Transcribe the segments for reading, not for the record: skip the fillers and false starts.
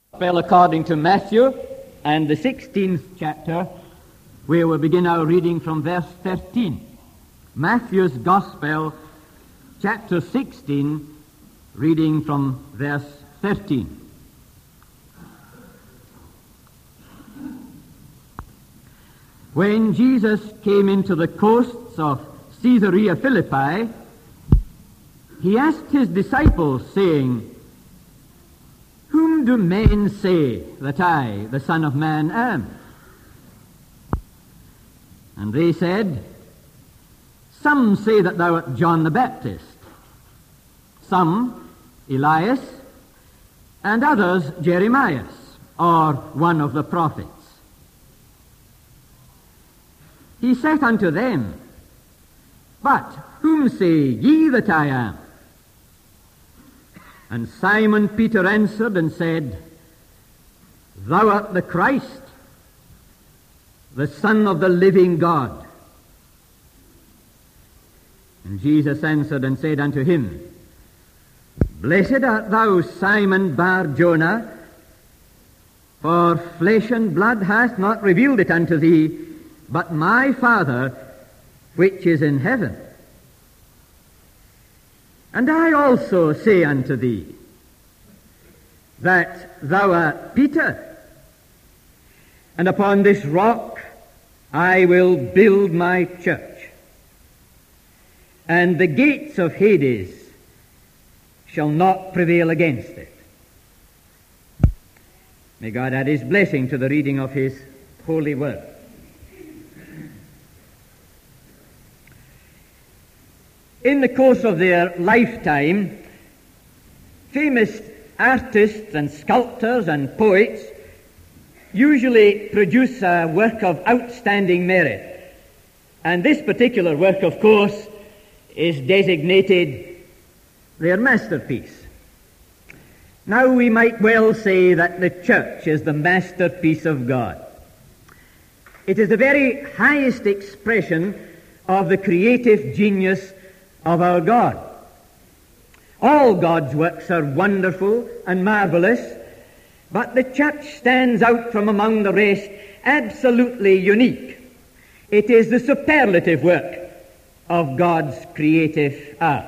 Gospel according to Matthew, and the 16th chapter, where we'll begin our reading from verse 13. Matthew's Gospel, chapter 16, reading from verse 13. When Jesus came into the coasts of Caesarea Philippi, he asked his disciples, saying, "Whom do men say that I, the Son of Man, am?" And they said, "Some say that thou art John the Baptist, some Elias, and others Jeremiah, or one of the prophets." He said unto them, "But whom say ye that I am?" And Simon Peter answered and said, "Thou art the Christ, the Son of the living God." And Jesus answered and said unto him, "Blessed art thou, Simon Bar-Jonah, for flesh and blood hath not revealed it unto thee, but my Father which is in heaven. And I also say unto thee, that thou art Peter, and upon this rock I will build my church, and the gates of Hades shall not prevail against it." May God add his blessing to the reading of his holy word. In the course of their lifetime, famous artists and sculptors and poets usually produce a work of outstanding merit. And this particular work, of course, is designated their masterpiece. Now, we might well say that the church is the masterpiece of God. It is the very highest expression of the creative genius of our God. All God's works are wonderful and marvelous, but the church stands out from among the rest absolutely unique. It is the superlative work of God's creative art.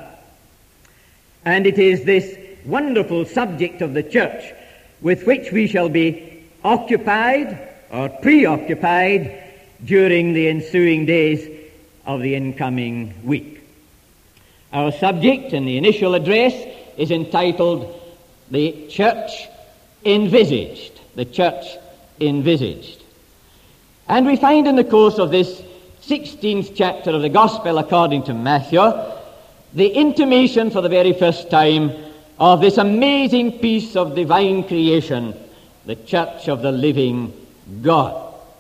And it is this wonderful subject of the church with which we shall be occupied or preoccupied during the ensuing days of the incoming week. Our subject in the initial address is entitled "The Church Envisaged." The Church Envisaged. And we find in the course of this 16th chapter of the Gospel according to Matthew the intimation for the very first time of this amazing piece of divine creation, the Church of the living God.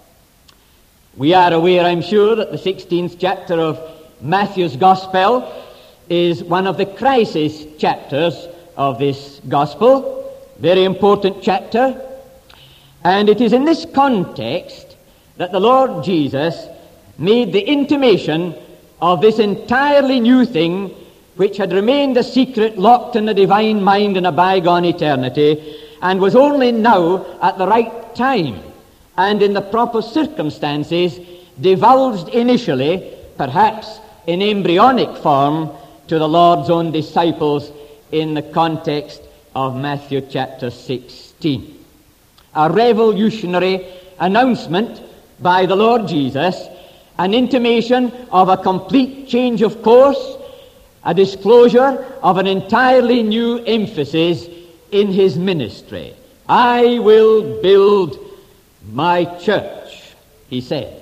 We are aware, I'm sure, that the 16th chapter of Matthew's Gospel is one of the crisis chapters of this Gospel, very important chapter, and it is in this context that the Lord Jesus made the intimation of this entirely new thing which had remained a secret locked in the divine mind in a bygone eternity, and was only now at the right time and in the proper circumstances divulged initially, perhaps in embryonic form, to the Lord's own disciples in the context of Matthew chapter 16. A revolutionary announcement by the Lord Jesus, an intimation of a complete change of course, a disclosure of an entirely new emphasis in his ministry. "I will build my church," he said.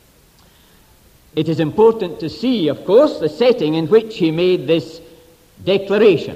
It is important to see, of course, the setting in which he made this declaration.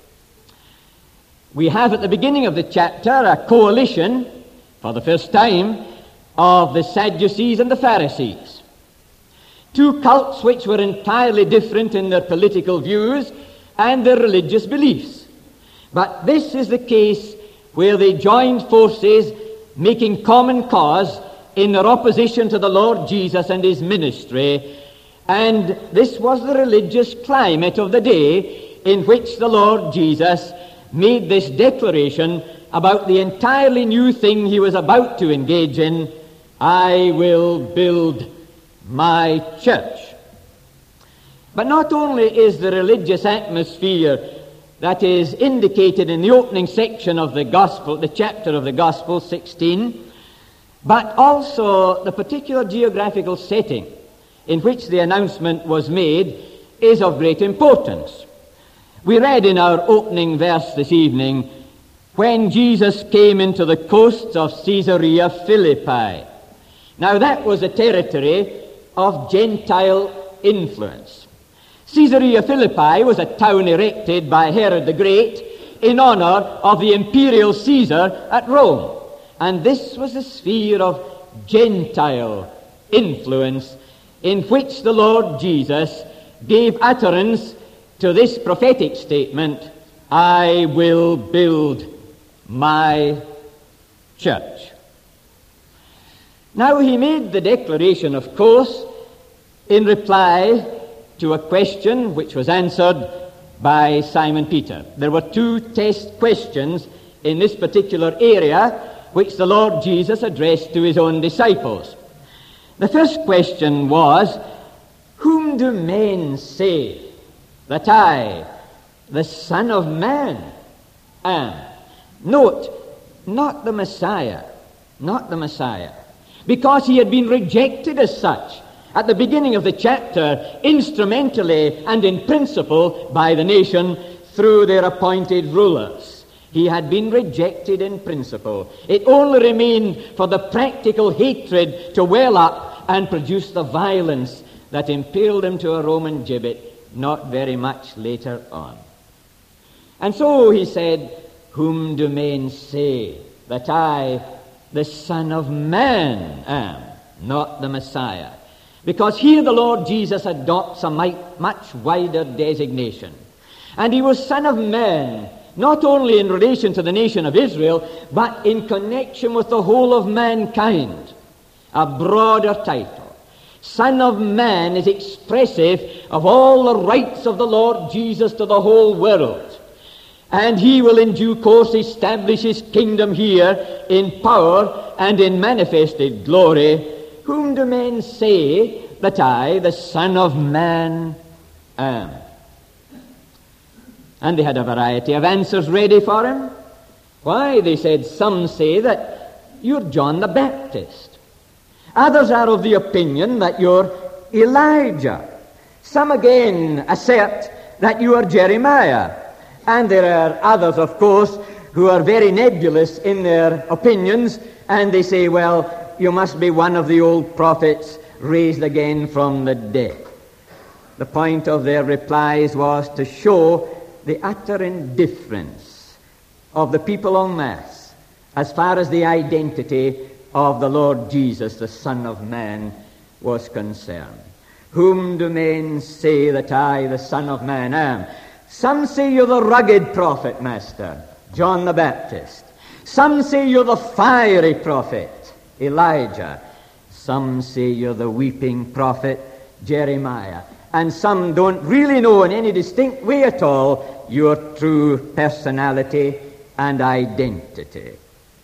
We have at the beginning of the chapter a coalition, for the first time, of the Sadducees and the Pharisees. Two cults which were entirely different in their political views and their religious beliefs. But this is the case where they joined forces, making common cause in their opposition to the Lord Jesus and his ministry, and this was the religious climate of the day in which the Lord Jesus made this declaration about the entirely new thing he was about to engage in. I will build my church. But not only is the religious atmosphere that is indicated in the opening section of the Gospel, the chapter of the Gospel, 16, but also the particular geographical setting in which the announcement was made is of great importance. We read in our opening verse this evening, when Jesus came into the coasts of Caesarea Philippi. Now that was a territory of Gentile influence. Caesarea Philippi was a town erected by Herod the Great in honor of the imperial Caesar at Rome. And this was a sphere of Gentile influence in which the Lord Jesus gave utterance to this prophetic statement, I will build my church. Now he made the declaration, of course, in reply to a question which was answered by Simon Peter. There were two test questions in this particular area which the Lord Jesus addressed to his own disciples. The first question was, whom do men say that I, the Son of Man, am? Note, not the Messiah, because he had been rejected as such at the beginning of the chapter, instrumentally and in principle by the nation through their appointed rulers. He had been rejected in principle. It only remained for the practical hatred to well up and produce the violence that impaled him to a Roman gibbet not very much later on. And so he said, whom do men say that I, the Son of Man, am? Not the Messiah. Because here the Lord Jesus adopts a much wider designation. And he was Son of Man, not only in relation to the nation of Israel, but in connection with the whole of mankind. A broader title. Son of Man is expressive of all the rights of the Lord Jesus to the whole world. And he will in due course establish his kingdom here in power and in manifested glory. Whom do men say that I, the Son of Man, am? And they had a variety of answers ready for him. Why, they said, some say that you're John the Baptist. Others are of the opinion that you're Elijah. Some again assert that you are Jeremiah. And there are others, of course, who are very nebulous in their opinions, and they say, well, you must be one of the old prophets raised again from the dead. The point of their replies was to show the utter indifference of the people en masse as far as the identity of the Lord Jesus, the Son of Man, was concerned. Whom do men say that I, the Son of Man, am? Some say you're the rugged prophet, Master, John the Baptist. Some say you're the fiery prophet, Elijah. Some say you're the weeping prophet, Jeremiah. And some don't really know in any distinct way at all your true personality and identity.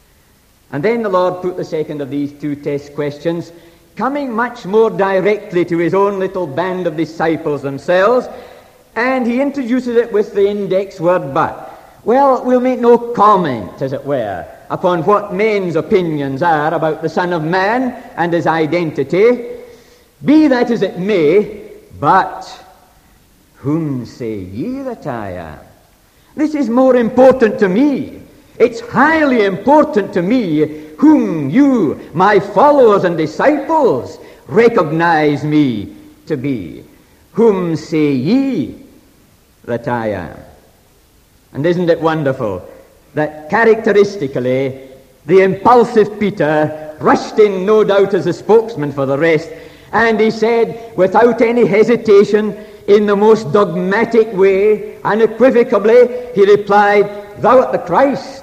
And then the Lord put the second of these two test questions, coming much more directly to his own little band of disciples themselves, and he introduces it with the index word but. Well, we'll make no comment, as it were, upon what men's opinions are about the Son of Man and his identity. Be that as it may, but whom say ye that I am? This is more important to me. It's highly important to me whom you, my followers and disciples, recognize me to be. Whom say ye that I am? And isn't it wonderful that characteristically the impulsive Peter rushed in, no doubt, as a spokesman for the rest, and he said, without any hesitation, in the most dogmatic way, unequivocally, he replied, Thou art the Christ,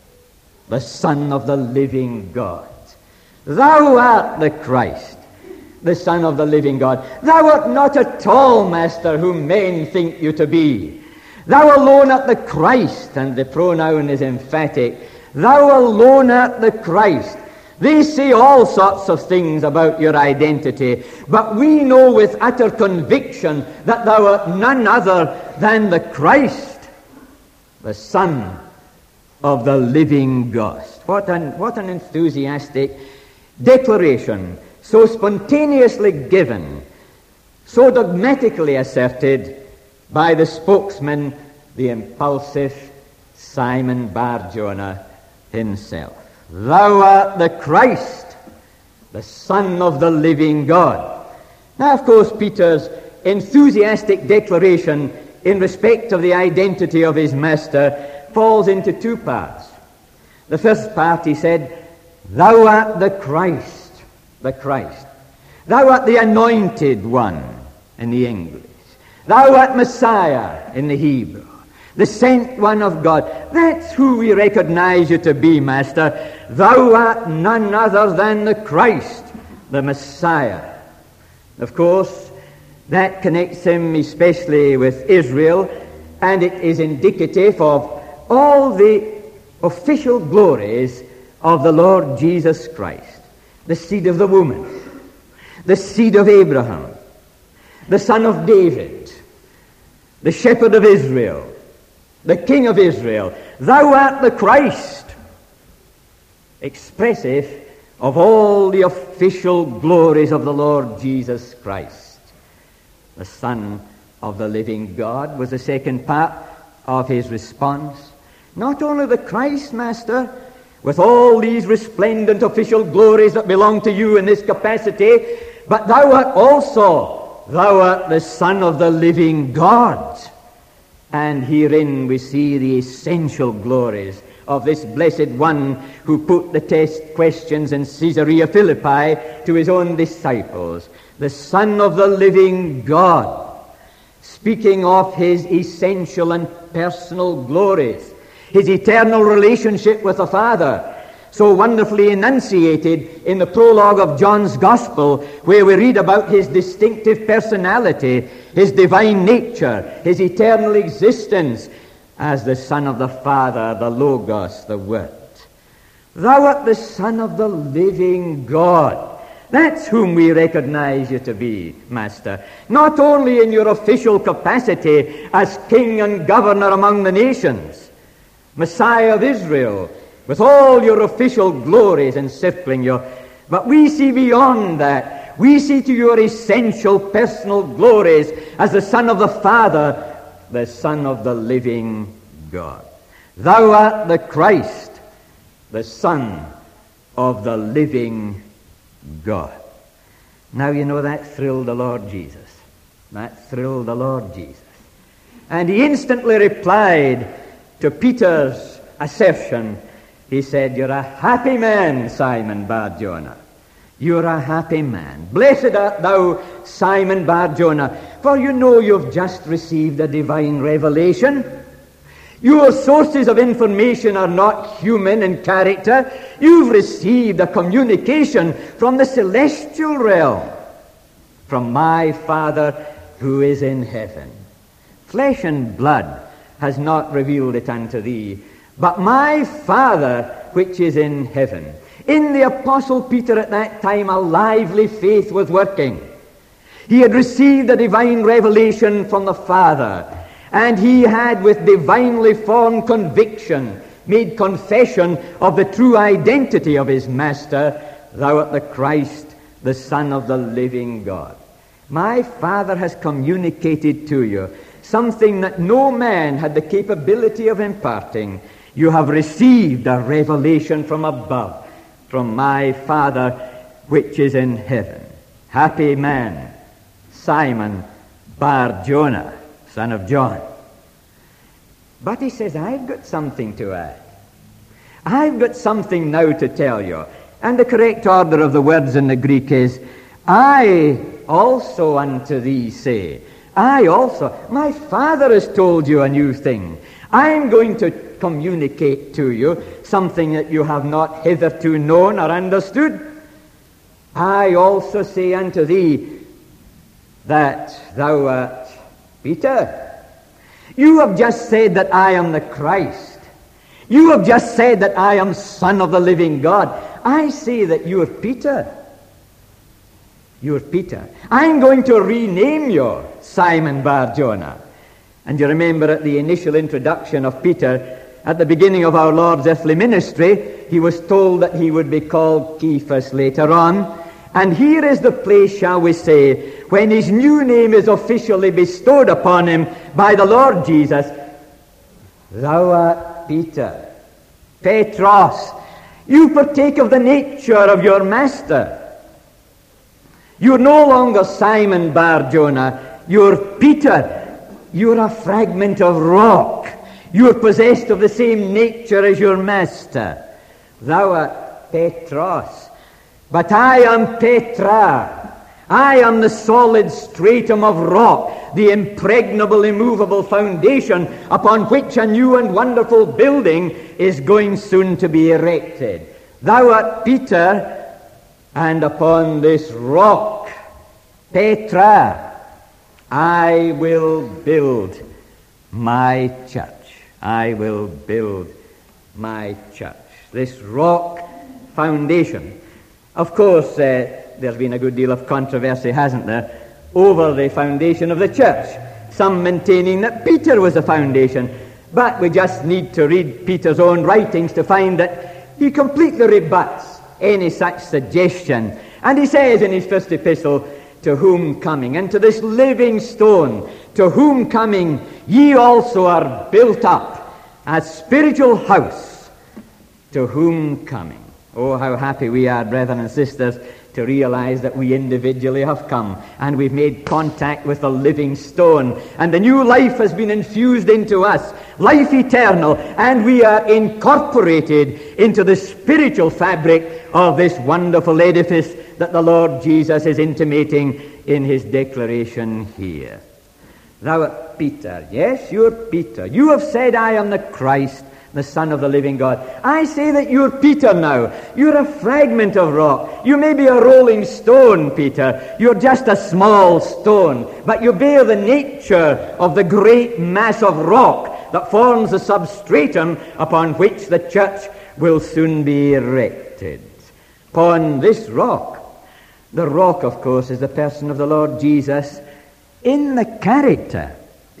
the Son of the living God. Thou art the Christ, the Son of the living God. Thou art not at all, Master, whom men think you to be. Thou alone art the Christ, and the pronoun is emphatic. Thou alone art the Christ. They say all sorts of things about your identity, but we know with utter conviction that thou art none other than the Christ, the Son of the living God. What an enthusiastic declaration, so spontaneously given, so dogmatically asserted by the spokesman, the impulsive Simon Bar-Jonah himself. Thou art the Christ, the Son of the living God. Now, of course, Peter's enthusiastic declaration in respect of the identity of his master falls into two parts. The first part, he said, Thou art the Christ, the Christ. Thou art the anointed one in the English. Thou art Messiah in the Hebrew, the sent one of God. That's who we recognize you to be, Master. Thou art none other than the Christ, the Messiah. Of course, that connects him especially with Israel, and it is indicative of all the official glories of the Lord Jesus Christ, the seed of the woman, the seed of Abraham, the son of David, the shepherd of Israel, the king of Israel. Thou art the Christ, expressive of all the official glories of the Lord Jesus Christ. The Son of the living God was the second part of his response. Not only the Christ, Master, with all these resplendent official glories that belong to you in this capacity, but thou art the Son of the living God. And herein we see the essential glories of this blessed one who put the test questions in Caesarea Philippi to his own disciples. The Son of the living God, speaking of his essential and personal glories, his eternal relationship with the Father, so wonderfully enunciated in the prologue of John's Gospel, where we read about his distinctive personality, his divine nature, his eternal existence as the Son of the Father, the Logos, the Word. Thou art the Son of the living God. That's whom we recognize you to be, Master. Not only in your official capacity as King and Governor among the nations, Messiah of Israel, with all your official glories encircling you, but we see beyond that. We see to your essential personal glories as the Son of the Father, the Son of the living God. Thou art the Christ, the Son of the living God. Now you know that thrilled the Lord Jesus. That thrilled the Lord Jesus. And he instantly replied to Peter's assertion. He said, You're a happy man, Simon Bar-Jonah. You're a happy man. Blessed art thou, Simon Bar-Jonah, for you know you've just received a divine revelation. Your sources of information are not human in character. You've received a communication from the celestial realm, from my Father who is in heaven. Flesh and blood has not revealed it unto thee, but my Father which is in heaven. In the Apostle Peter at that time, a lively faith was working. He had received a divine revelation from the Father, and he had with divinely formed conviction made confession of the true identity of his Master. Thou art the Christ, the Son of the living God. My Father has communicated to you something that no man had the capability of imparting. You have received a revelation from above, from my Father which is in heaven. Happy man, Simon Bar-Jonah, son of John. But he says, I've got something to add. I've got something now to tell you. And the correct order of the words in the Greek is, I also unto thee say. I also. My Father has told you a new thing. I'm going to communicate to you something that you have not hitherto known or understood. I also say unto thee that thou art Peter. You have just said that I am the Christ. You have just said that I am Son of the living God. I say that you are Peter. You are Peter. I'm going to rename you Simon Bar-Jonah. And you remember at the initial introduction of Peter, at the beginning of our Lord's earthly ministry, he was told that he would be called Cephas later on. And here is the place, shall we say, when his new name is officially bestowed upon him by the Lord Jesus. Thou art Peter, Petros. You partake of the nature of your master. You're no longer Simon Bar-Jonah. You're Peter. You're a fragment of rock. You're possessed of the same nature as your master. Thou art Petros. But I am Petra. I am the solid stratum of rock, the impregnable, immovable foundation upon which a new and wonderful building is going soon to be erected. Thou art Peter, and upon this rock, Petra, I will build my church. I will build my church. This rock foundation. Of course, there's been a good deal of controversy, hasn't there, over the foundation of the church. Some maintaining that Peter was the foundation. But we just need to read Peter's own writings to find that he completely rebuts any such suggestion. And he says in his first epistle, to whom coming, and to this living stone, to whom coming, ye also are built up a spiritual house, to whom coming. Oh, how happy we are, brethren and sisters, to realize that we individually have come and we've made contact with the living stone, and the new life has been infused into us, life eternal, and we are incorporated into the spiritual fabric of this wonderful edifice that the Lord Jesus is intimating in his declaration here. Thou art Peter. Yes, you're Peter. You have said, I am the Christ, the Son of the living God. I say that you're Peter now. You're a fragment of rock. You may be a rolling stone, Peter. You're just a small stone, but you bear the nature of the great mass of rock that forms the substratum upon which the church will soon be erected. Upon this rock, the rock, of course, is the person of the Lord Jesus in the character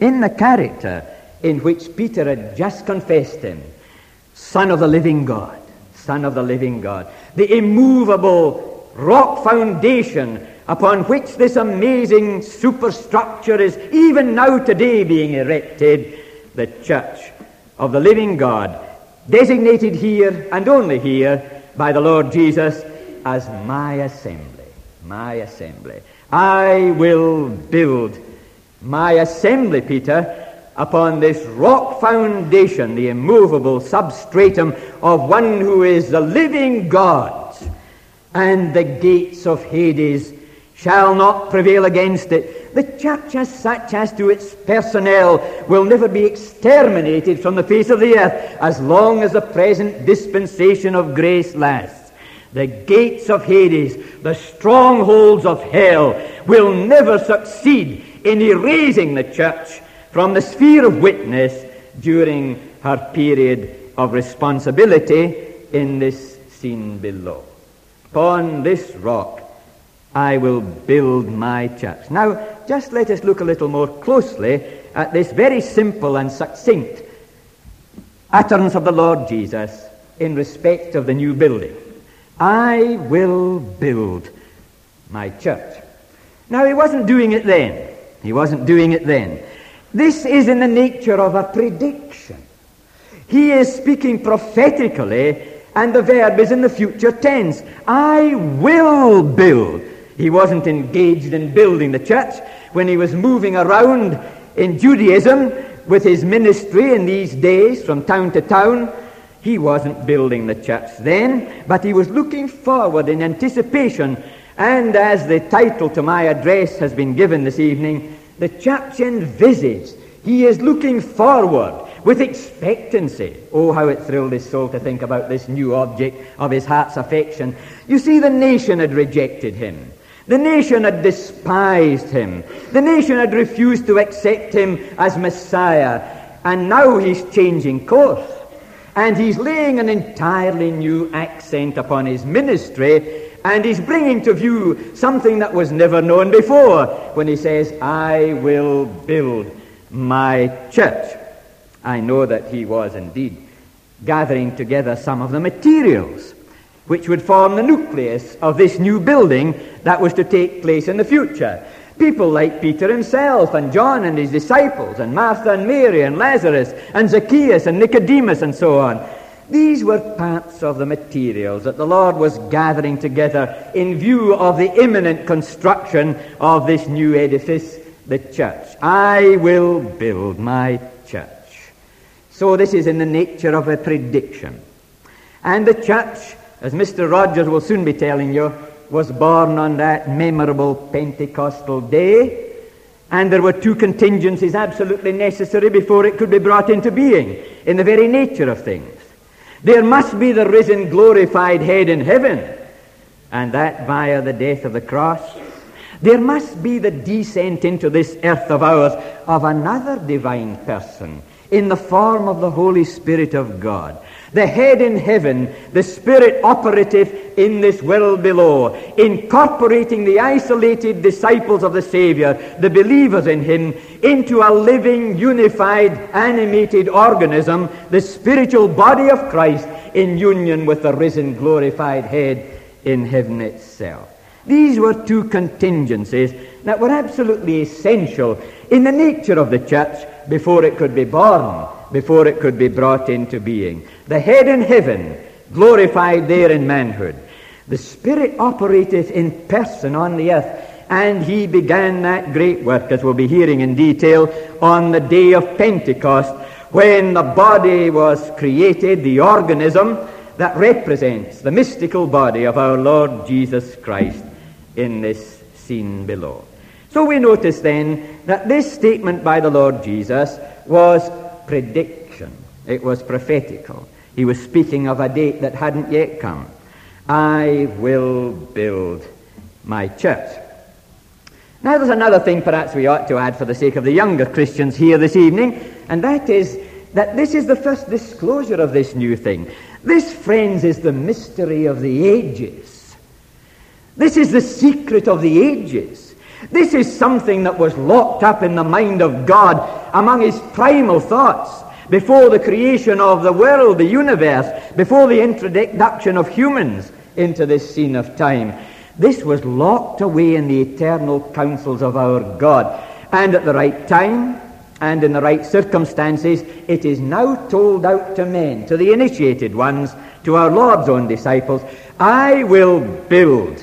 in which Peter had just confessed him. Son of the living God. Son of the living God. The immovable rock foundation upon which this amazing superstructure is even now today being erected, the church of the living God, designated here and only here by the Lord Jesus as my assembly. My assembly. I will build my assembly, Peter, upon this rock foundation, the immovable substratum of one who is the living God, and the gates of Hades shall not prevail against it. The church as such, as to its personnel, will never be exterminated from the face of the earth as long as the present dispensation of grace lasts. The gates of Hades, the strongholds of hell, will never succeed in erasing the church from the sphere of witness during her period of responsibility in this scene below. Upon this rock I will build my church. Now, just let us look a little more closely at this very simple and succinct utterance of the Lord Jesus in respect of the new building. I will build my church. Now, he wasn't doing it then. He wasn't doing it then. This is in the nature of a prediction. He is speaking prophetically, and the verb is in the future tense. I will build. He wasn't engaged in building the church when he was moving around in Judaism with his ministry in these days from town to town. He wasn't building the church then, but he was looking forward in anticipation. And as the title to my address has been given this evening, the church envisaged. He is looking forward with expectancy. Oh, how it thrilled his soul to think about this new object of his heart's affection. You see, the nation had rejected him. The nation had despised him. The nation had refused to accept him as Messiah. And now he's changing course. And he's laying an entirely new accent upon his ministry, and he's bringing to view something that was never known before when he says, I will build my church. I know that he was indeed gathering together some of the materials which would form the nucleus of this new building that was to take place in the future. People like Peter himself, and John and his disciples, and Martha and Mary, and Lazarus, and Zacchaeus, and Nicodemus, and so on. These were parts of the materials that the Lord was gathering together in view of the imminent construction of this new edifice, the church. I will build my church. So this is in the nature of a prediction. And the church, as Mr. Rogers will soon be telling you, was born on that memorable Pentecostal day, and there were two contingencies absolutely necessary before it could be brought into being, in the very nature of things. There must be the risen, glorified head in heaven, and that via the death of the cross. There must be the descent into this earth of ours of another divine person in the form of the Holy Spirit of God. The head in heaven, the Spirit operative in this world below, incorporating the isolated disciples of the Savior, the believers in him, into a living, unified, animated organism, the spiritual body of Christ, in union with the risen, glorified head in heaven itself. These were two contingencies that were absolutely essential in the nature of the church before it could be born, before it could be brought into being. The head in heaven, glorified there in manhood. The Spirit operateth in person on the earth, and he began that great work, as we'll be hearing in detail, on the day of Pentecost, when the body was created, the organism that represents the mystical body of our Lord Jesus Christ in this scene below. So we notice then that this statement by the Lord Jesus was prediction. It was prophetical. He was speaking of a date that hadn't yet come. I will build my church. Now there's another thing perhaps we ought to add for the sake of the younger Christians here this evening, and that is that this is the first disclosure of this new thing. This, friends, is the mystery of the ages. This is the secret of the ages. This is something that was locked up in the mind of God among his primal thoughts before the creation of the world, the universe, before the introduction of humans into this scene of time. This was locked away in the eternal counsels of our God. And at the right time and in the right circumstances, it is now told out to men, to the initiated ones, to our Lord's own disciples, I will build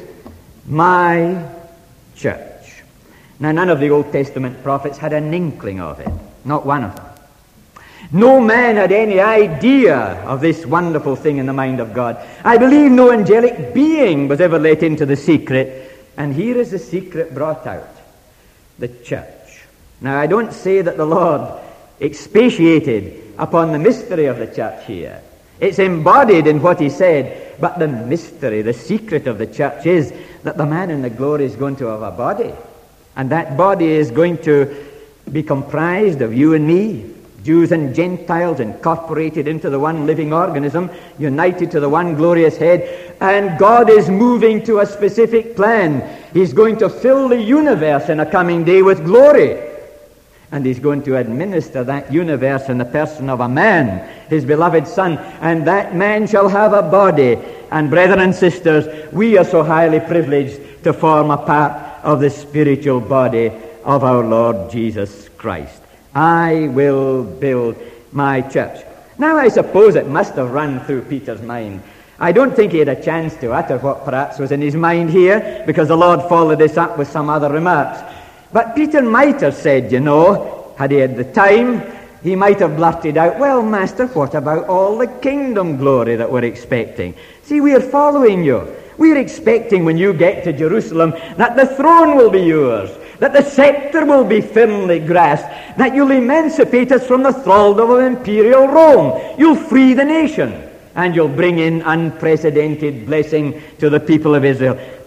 my church. Now, none of the Old Testament prophets had an inkling of it. Not one of them. No man had any idea of this wonderful thing in the mind of God. I believe no angelic being was ever let into the secret. And here is the secret brought out. The church. Now, I don't say that the Lord expatiated upon the mystery of the church here. It's embodied in what he said. But the mystery, the secret of the church is that the man in the glory is going to have a body. And that body is going to be comprised of you and me, Jews and Gentiles, incorporated into the one living organism, united to the one glorious head. And God is moving to a specific plan. He's going to fill the universe in a coming day with glory. And he's going to administer that universe in the person of a man, his beloved Son. And that man shall have a body. And brethren and sisters, we are so highly privileged to form a part of the spiritual body of our Lord Jesus Christ. I will build my church. Now, I suppose it must have run through Peter's mind. I don't think he had a chance to utter what perhaps was in his mind here, because the Lord followed this up with some other remarks. But Peter might have said, had he had the time, he might have blurted out, well, Master, what about all the kingdom glory that we're expecting? See, we are following you. We're expecting when you get to Jerusalem that the throne will be yours, that the scepter will be firmly grasped, that you'll emancipate us from the thraldom of imperial Rome. You'll free the nation, and you'll bring in unprecedented blessing to the people of Israel.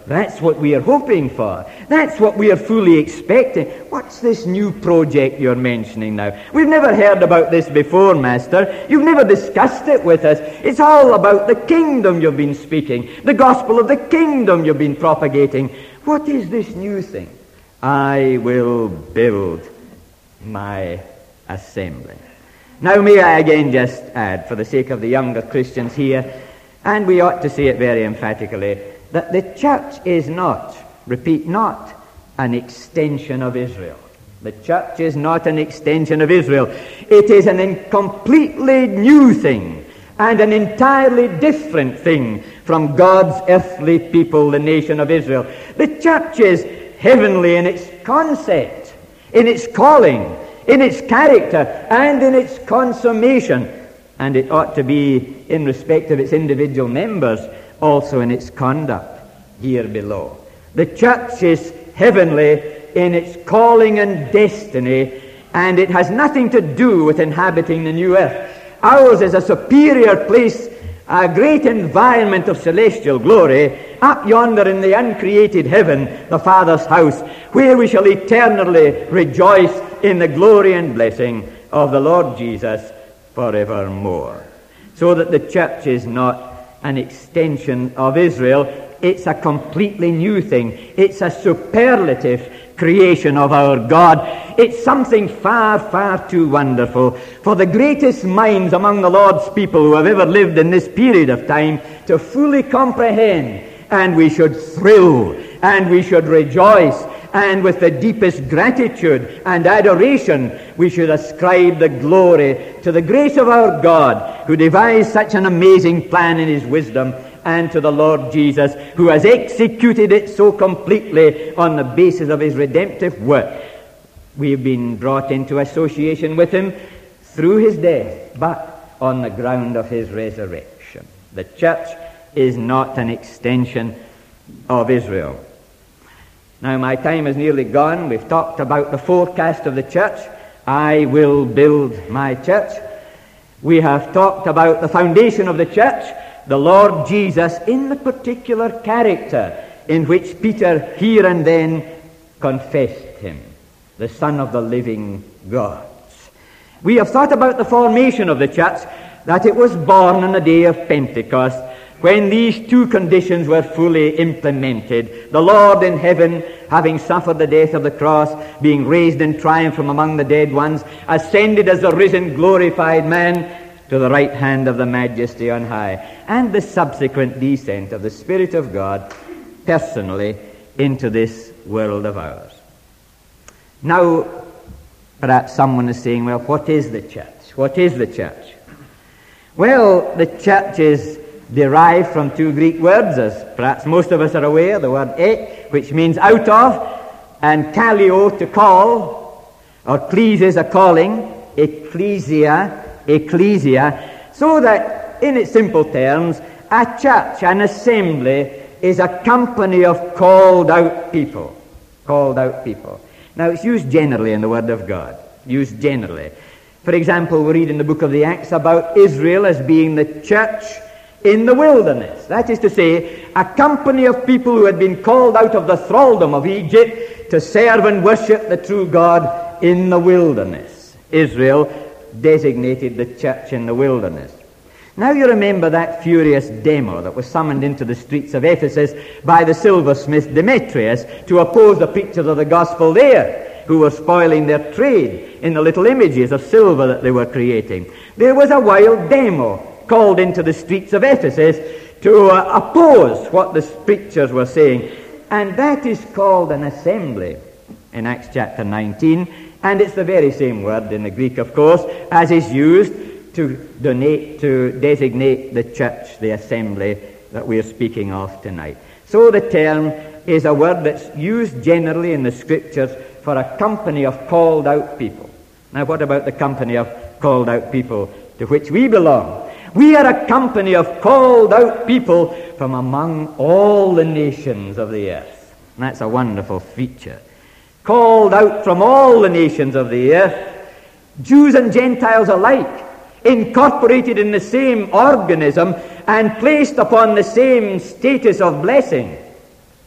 That's what we are hoping for. That's what we are fully expecting. What's this new project you're mentioning now? We've never heard about this before, Master. You've never discussed it with us. It's all about the kingdom you've been speaking, the gospel of the kingdom you've been propagating. What is this new thing? I will build my assembly. Now may I again just add, for the sake of the younger Christians here, and we ought to say it very emphatically, that the church is not, repeat, not an extension of Israel. The church is not an extension of Israel. It is an completely new thing and an entirely different thing from God's earthly people, the nation of Israel. The church is heavenly in its concept, in its calling, in its character, and in its consummation. And it ought to be, in respect of its individual members, also in its conduct here below. The church is heavenly in its calling and destiny, and it has nothing to do with inhabiting the new earth. Ours is a superior place, a great environment of celestial glory, up yonder in the uncreated heaven, the Father's house, where we shall eternally rejoice in the glory and blessing of the Lord Jesus forevermore. So that the church is not an extension of Israel. It's a completely new thing. It's a superlative creation of our God. It's something far, far too wonderful for the greatest minds among the Lord's people who have ever lived in this period of time to fully comprehend. And we should thrill, and we should rejoice, and with the deepest gratitude and adoration we should ascribe the glory to the grace of our God, who devised such an amazing plan in his wisdom, and to the Lord Jesus, who has executed it so completely on the basis of his redemptive work. We have been brought into association with him through his death, but on the ground of his resurrection. The church is not an extension of Israel. Now my time is nearly gone. We've talked about the forecast of the church. I will build my church. We have talked about the foundation of the church, the Lord Jesus, in the particular character in which Peter here and then confessed him, the Son of the living God. We have thought about the formation of the church, that it was born on the day of Pentecost, when these two conditions were fully implemented. The Lord in heaven, having suffered the death of the cross, being raised in triumph from among the dead ones, ascended as the risen, glorified man to the right hand of the Majesty on high. And the subsequent descent of the Spirit of God personally into this world of ours. Now, perhaps someone is saying, well, what is the church? What is the church? Well, the church is derived from two Greek words, as perhaps most of us are aware, the word ek, which means out of, and kaleo, to call, or klesis, a calling, ecclesia, so that, in its simple terms, a church, an assembly, is a company of called out people. Called out people. Now, it's used generally in the Word of God, used generally. For example, we read in the book of the Acts about Israel as being the church in the wilderness. That is to say, a company of people who had been called out of the thraldom of Egypt to serve and worship the true God in the wilderness. Israel designated the church in the wilderness. Now you remember that furious demo that was summoned into the streets of Ephesus by the silversmith Demetrius to oppose the preachers of the gospel there, who were spoiling their trade in the little images of silver that they were creating. There was a wild demo called into the streets of Ephesus to oppose what the preachers were saying. And that is called an assembly in Acts chapter 19. And it's the very same word in the Greek, of course, as is used to designate the church, the assembly that we are speaking of tonight. So the term is a word that's used generally in the Scriptures for a company of called out people. Now what about the company of called out people to which we belong? We are a company of called out people from among all the nations of the earth. And that's a wonderful feature. Called out from all the nations of the earth, Jews and Gentiles alike, incorporated in the same organism and placed upon the same status of blessing.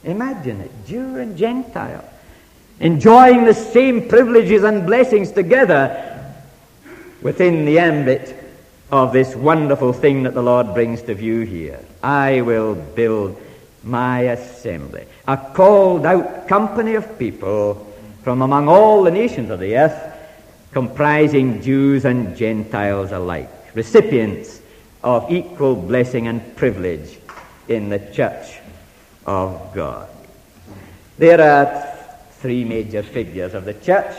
Imagine it, Jew and Gentile, enjoying the same privileges and blessings together within the ambit of this wonderful thing that the Lord brings to view here. I will build my assembly, a called out company of people from among all the nations of the earth, comprising Jews and Gentiles alike, recipients of equal blessing and privilege in the church of God. There are three major figures of the church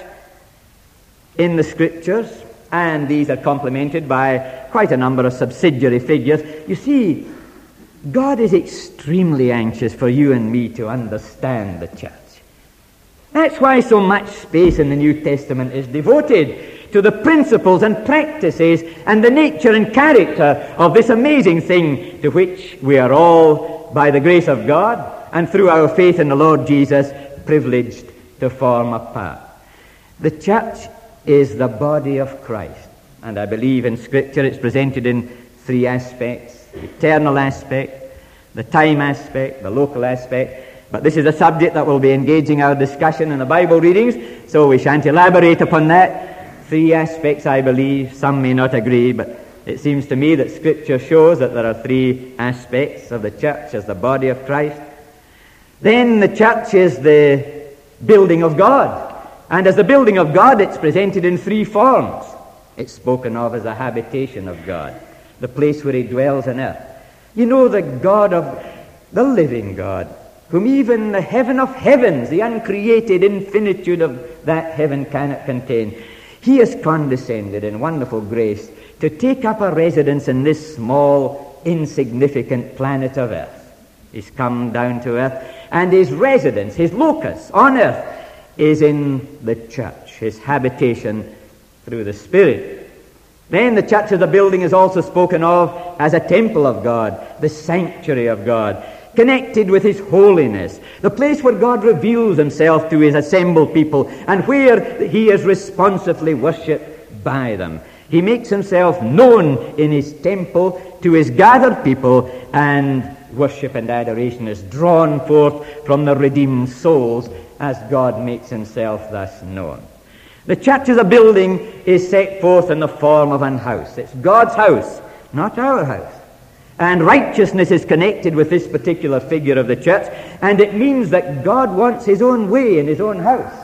in the Scriptures, and these are complemented by quite a number of subsidiary figures. You see, God is extremely anxious for you and me to understand the church. That's why so much space in the New Testament is devoted to the principles and practices and the nature and character of this amazing thing to which we are all, by the grace of God and through our faith in the Lord Jesus, privileged to form a part. The church is the body of Christ, and I believe in Scripture it's presented in three aspects: the eternal aspect, the time aspect, the local aspect. But this is a subject that will be engaging our discussion in the Bible readings, so we shan't elaborate upon that. Three aspects, I believe. Some may not agree, but it seems to me that Scripture shows that there are three aspects of the church as the body of Christ. Then the church is the building of God. And as the building of God, it's presented in three forms. It's spoken of as the habitation of God, the place where He dwells on earth. You know, the God of the living God, whom even the heaven of heavens, the uncreated infinitude of that heaven cannot contain, He has condescended in wonderful grace to take up a residence in this small, insignificant planet of earth. He's come down to earth, and His residence, His locus on earth, is in the church, His habitation through the Spirit. Then the church as a building is also spoken of as a temple of God, the sanctuary of God, connected with His holiness, the place where God reveals Himself to His assembled people and where He is responsively worshipped by them. He makes Himself known in His temple to His gathered people, and worship and adoration is drawn forth from the redeemed souls as God makes Himself thus known. The church as a building is set forth in the form of an house. It's God's house, not our house. And righteousness is connected with this particular figure of the church, and it means that God wants His own way in His own house.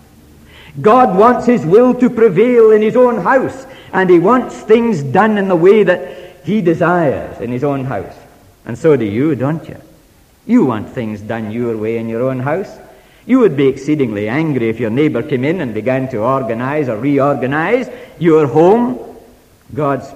God wants His will to prevail in His own house, and He wants things done in the way that He desires in His own house. And so do you, don't you? You want things done your way in your own house. You would be exceedingly angry if your neighbor came in and began to organize or reorganize your home. God's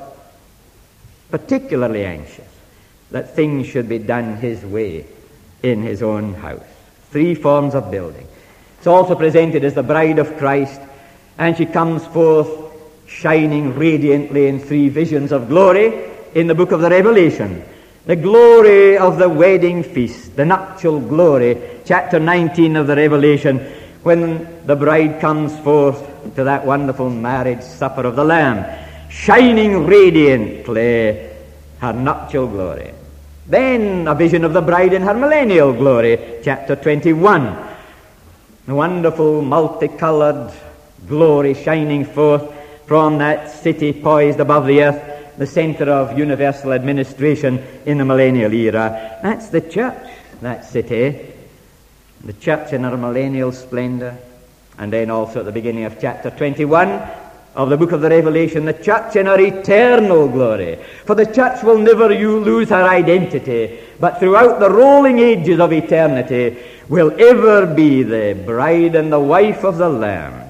particularly anxious that things should be done His way in His own house. Three forms of building. It's also presented as the bride of Christ, and she comes forth shining radiantly in three visions of glory in the book of the Revelation. The glory of the wedding feast, the nuptial glory, chapter 19 of the Revelation, when the bride comes forth to that wonderful marriage supper of the Lamb, shining radiantly her nuptial glory. Then a vision of the bride in her millennial glory, chapter 21. The wonderful multicolored glory shining forth from that city poised above the earth, the center of universal administration in the millennial era. That's the church, that city. The church in her millennial splendor. And then also at the beginning of chapter 21 of the book of the Revelation, the church in her eternal glory. For the church will never lose her identity, but throughout the rolling ages of eternity will ever be the bride and the wife of the Lamb,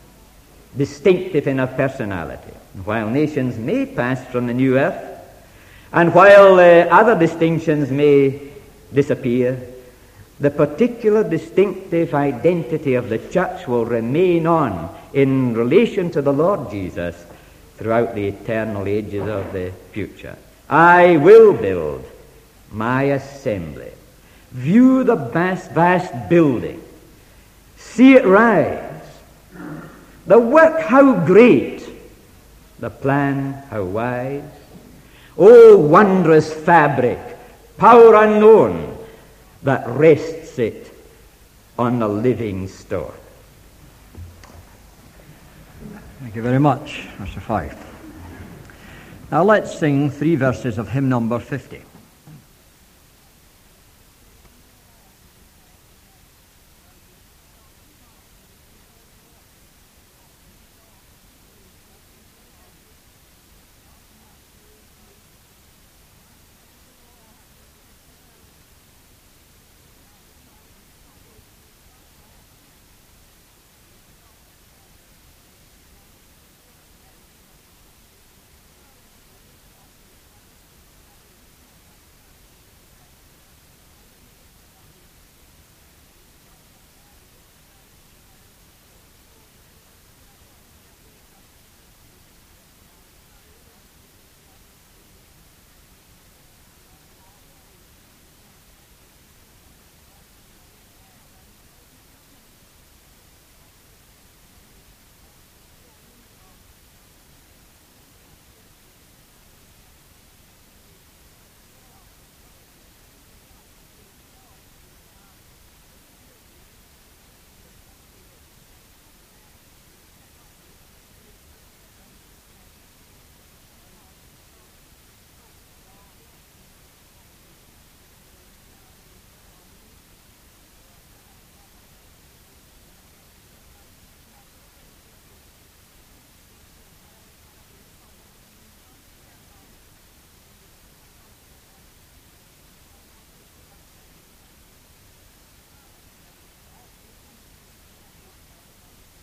distinctive in her personality. While nations may pass from the new earth, and while other distinctions may disappear, the particular distinctive identity of the church will remain on in relation to the Lord Jesus throughout the eternal ages of the future. I will build my assembly. View the vast building. See it rise. The work, how great. The plan, how wise. Oh, wondrous fabric, power unknown, that rests it on the living stone. Thank you very much, Mr. Fife. Now let's sing 3 verses of hymn number 50.